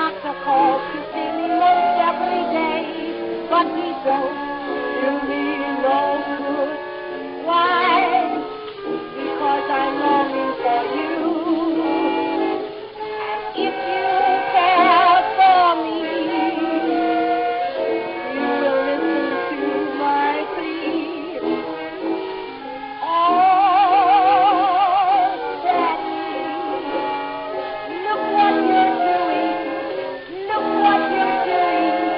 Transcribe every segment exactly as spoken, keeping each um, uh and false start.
doctor calls to see me most every day, but he don't do me no good. Why? Because I'm longing for you. And if you care for me, you will listen to my plea. Oh, Daddy, look what you're doing. Look what you're doing.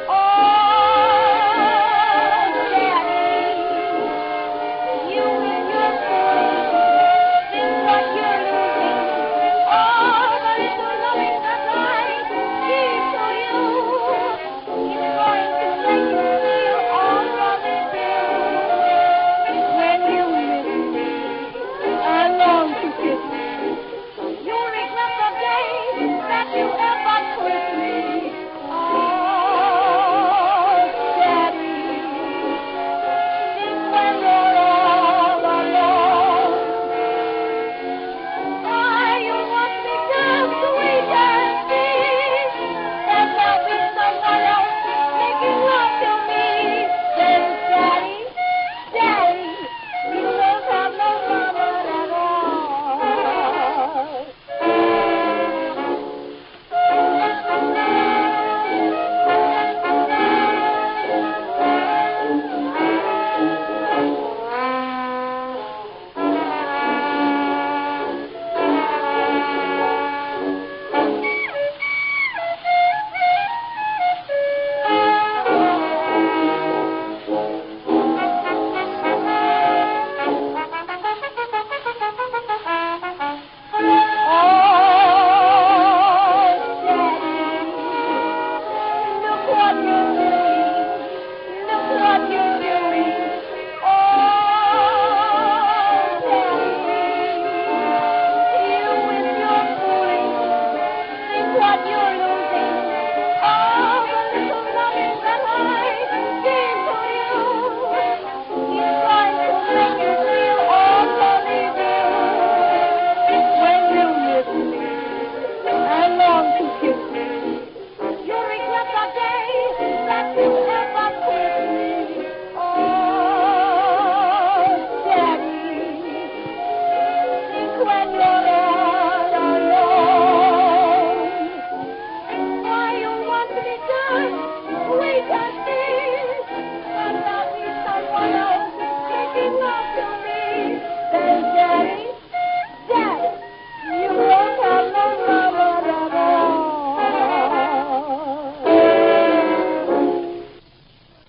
Oh, Daddy, you and your boys think what you're losing. Oh, the little loving that I give to you is going to make you feel all loving too. When you miss me, I long to kiss you. You'll regret the day that you ever kissed me.